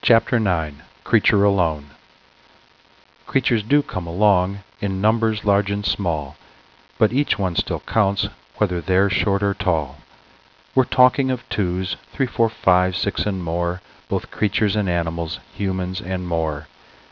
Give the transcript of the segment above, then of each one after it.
Chapter 9. Creature Alone. Creatures do come along, in numbers large and small, but each one still counts, whether they're short or tall. We're talking of twos, 3, 4, 5, 6 and more, both creatures and animals, humans and more.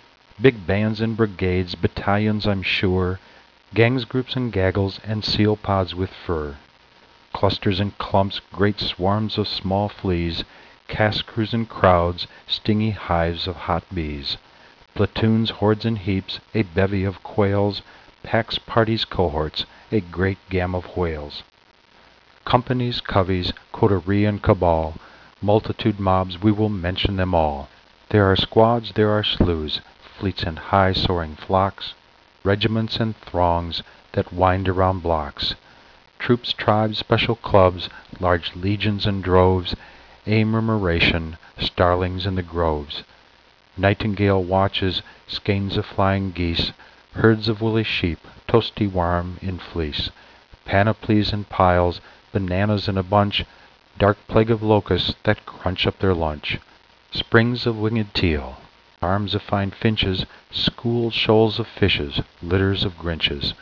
Big bands and brigades, battalions I'm sure, gangs, groups and gaggles, and seal pods with fur. Clusters and clumps, great swarms of small fleas, cask crews and crowds, stingy hives of hot bees. Platoons, hordes and heaps, a bevy of quails, packs, parties, cohorts, a great gam of whales. Companies, coveys, coterie and cabal, multitude mobs, we will mention them all. There are squads, there are slews, fleets and high soaring flocks, regiments and throngs that wind around blocks. Troops, tribes, special clubs, large legions and droves, a murmuration, starlings in the groves. Nightingale watches, skeins of flying geese, herds of woolly sheep, toasty warm in fleece, panoplies and piles, bananas in a bunch, dark plague of locusts that crunch up their lunch, springs of winged teal, arms of fine finches, schooled shoals of fishes, litters of grinches,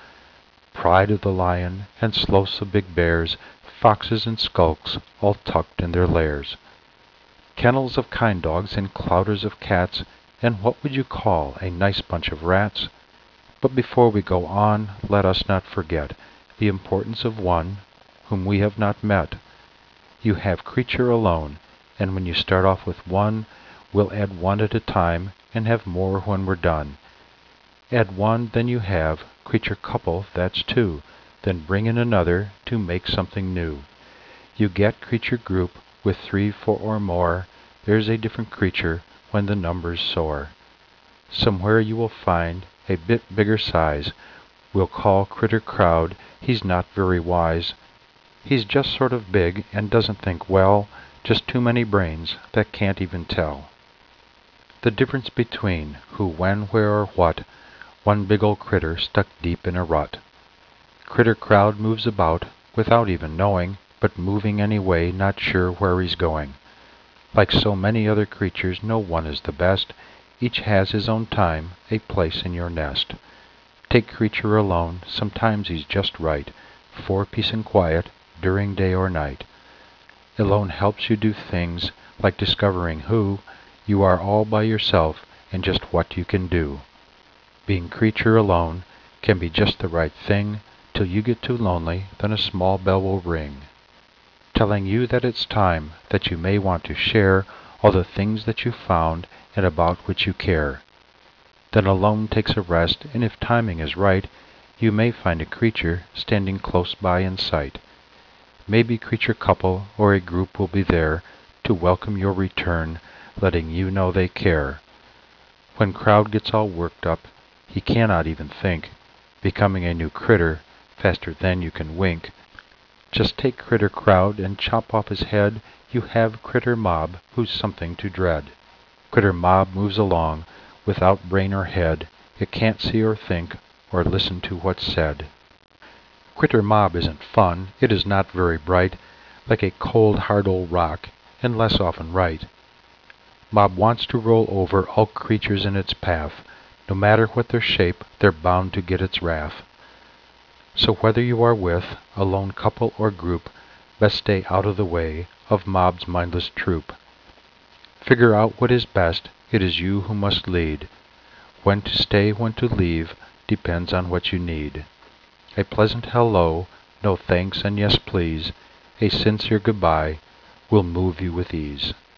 pride of the lion, and sloths of big bears, foxes and skulks, all tucked in their lairs. Kennels of kind dogs and clouders of cats, and what would you call a nice bunch of rats? But before we go on, let us not forget the importance of one whom we have not met. You have creature alone, and when you start off with one, we'll add one at a time and have more when we're done. Add one, then you have creature couple, that's two, then bring in another to make something new. You get creature group with 3, 4 or more. There's a different creature when the numbers soar. Somewhere you will find a bit bigger size. We'll call critter crowd. He's not very wise. He's just sort of big and doesn't think well, just too many brains that can't even tell the difference between who, when, where, or what. One big old critter stuck deep in a rut. Critter crowd moves about without even knowing, but moving anyway, not sure where he's going. Like so many other creatures, no one is the best. Each has his own time, a place in your nest. Take creature alone, sometimes he's just right for peace and quiet during day or night. Alone helps you do things like discovering who you are all by yourself and just what you can do. Being creature alone can be just the right thing till you get too lonely, then a small bell will ring, telling you that it's time, that you may want to share all the things that you found and about which you care. Then alone takes a rest, and if timing is right, you may find a creature standing close by in sight. Maybe creature couple or a group will be there to welcome your return, letting you know they care. When crowd gets all worked up, he cannot even think, becoming a new critter faster than you can wink. Just take critter crowd and chop off his head, you have critter mob who's something to dread. Critter mob moves along without brain or head, it can't see or think or listen to what's said. Critter mob isn't fun, it is not very bright, like a cold hard old rock, and less often right. Mob wants to roll over all creatures in its path. No matter what their shape, they're bound to get its wrath. So whether you are with a lone couple or group, best stay out of the way of mob's mindless troop. Figure out what is best, it is you who must lead. When to stay, when to leave, depends on what you need. A pleasant hello, no thanks and yes please, a sincere goodbye will move you with ease.